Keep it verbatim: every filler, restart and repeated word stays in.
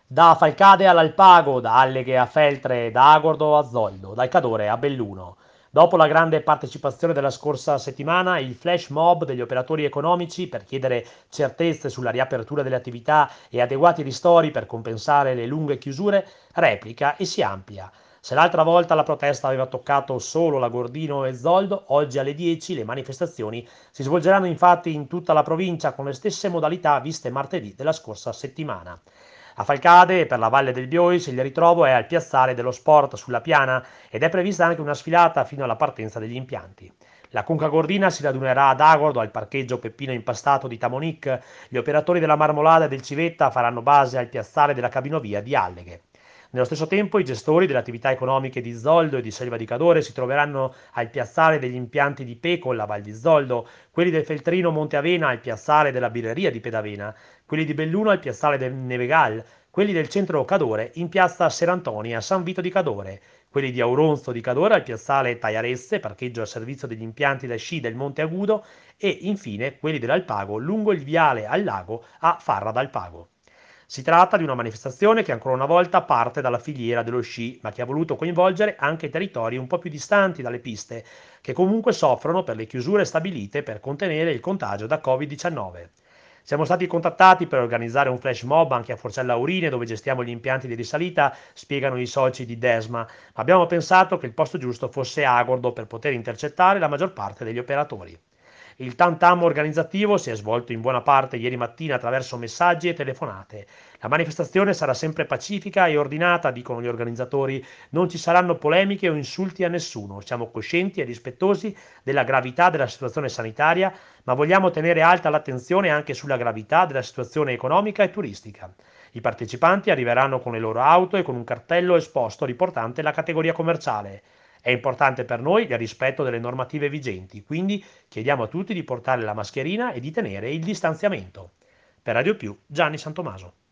Da Falcade all'Alpago, da Alleghe a Feltre, da Agordo a Zoldo, dal Cadore a Belluno. Dopo la grande partecipazione della scorsa settimana, il flash mob degli operatori economici per chiedere certezze sulla riapertura delle attività e adeguati ristori per compensare le lunghe chiusure replica e si amplia. Se l'altra volta la protesta aveva toccato solo Lagordino e Zoldo, oggi alle dieci le manifestazioni si svolgeranno infatti in tutta la provincia con le stesse modalità viste martedì della scorsa settimana. A Falcade, per la Valle del Biois, il ritrovo è al piazzale dello Sport sulla Piana ed è prevista anche una sfilata fino alla partenza degli impianti. La Conca Gordina si radunerà ad Agordo al parcheggio Peppino Impastato di Tamonic. Gli operatori della Marmolada e del Civetta faranno base al piazzale della cabinovia di Alleghe. Nello stesso tempo i gestori delle attività economiche di Zoldo e di Selva di Cadore si troveranno al piazzale degli impianti di Pecola, Val di Zoldo, quelli del Feltrino Monte Avena al piazzale della birreria di Pedavena, quelli di Belluno al piazzale del Nevegal, quelli del centro Cadore in piazza Serantonia, San Vito di Cadore, quelli di Auronzo di Cadore al piazzale Taiaresse, parcheggio a servizio degli impianti da sci del Monte Agudo e infine quelli dell'Alpago lungo il viale al lago a Farra d'Alpago. Si tratta di una manifestazione che ancora una volta parte dalla filiera dello sci, ma che ha voluto coinvolgere anche territori un po' più distanti dalle piste, che comunque soffrono per le chiusure stabilite per contenere il contagio da covid diciannove. Siamo stati contattati per organizzare un flash mob anche a Forcella Aurine, dove gestiamo gli impianti di risalita, spiegano i soci di Desma, ma abbiamo pensato che il posto giusto fosse Agordo per poter intercettare la maggior parte degli operatori. Il tam tam organizzativo si è svolto in buona parte ieri mattina attraverso messaggi e telefonate. La manifestazione sarà sempre pacifica e ordinata, dicono gli organizzatori. Non ci saranno polemiche o insulti a nessuno. Siamo coscienti e rispettosi della gravità della situazione sanitaria, ma vogliamo tenere alta l'attenzione anche sulla gravità della situazione economica e turistica. I partecipanti arriveranno con le loro auto e con un cartello esposto riportante la categoria commerciale. È importante per noi il rispetto delle normative vigenti, quindi chiediamo a tutti di portare la mascherina e di tenere il distanziamento. Per Radio Più, Gianni Santomaso.